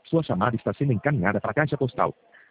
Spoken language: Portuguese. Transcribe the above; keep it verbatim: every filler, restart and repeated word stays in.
Sua chamada está sendo encaminhada para a caixa postal